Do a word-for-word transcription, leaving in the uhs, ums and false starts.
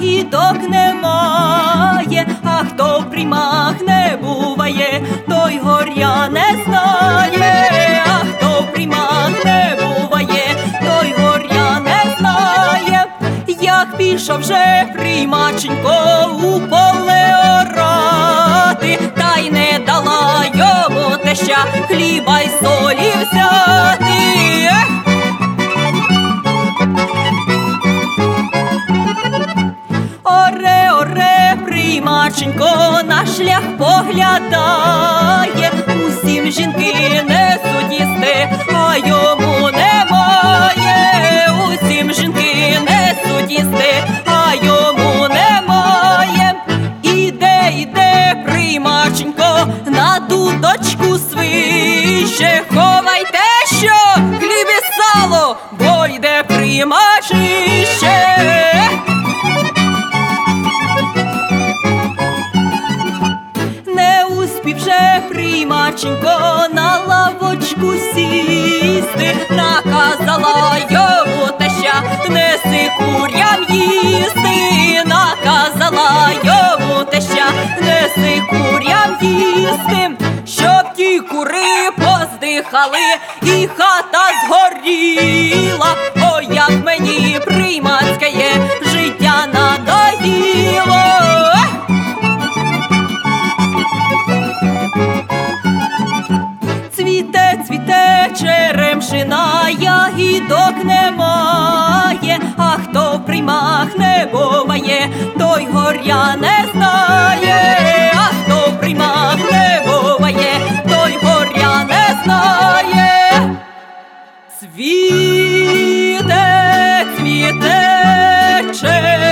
ягідок немає, а хто в приймах не буває, той горя не знає, а хто в приймах не буває, той горя не знає. Як пішов вже приймаченько у поле орати, та й не дала йому теща хліба й солі взяти. Оре, оре, приймаченько на шлях поглядає, усім жінки несуть їсти, а йому немає. Усім жінки несуть їсти, а йому немає. Іде, іде, приймаченько на дудочку свище, ховайте, що хліб і сало, бо йде приймачище. Вже приймаченько на лавочку сісти, наказала йому теща, неси курям їсти, наказала йому теща, неси курям їсти, щоб ті кури поздихали і хата згоріла. Ой, як мені приймацьке життя надоїло. Цвіте, цвіте черемшина, ягідок немає, а хто в приймах не буває, той горя не знає, а хто в приймах не буває, той горя не знає. Цвіте, цвіте черемшина.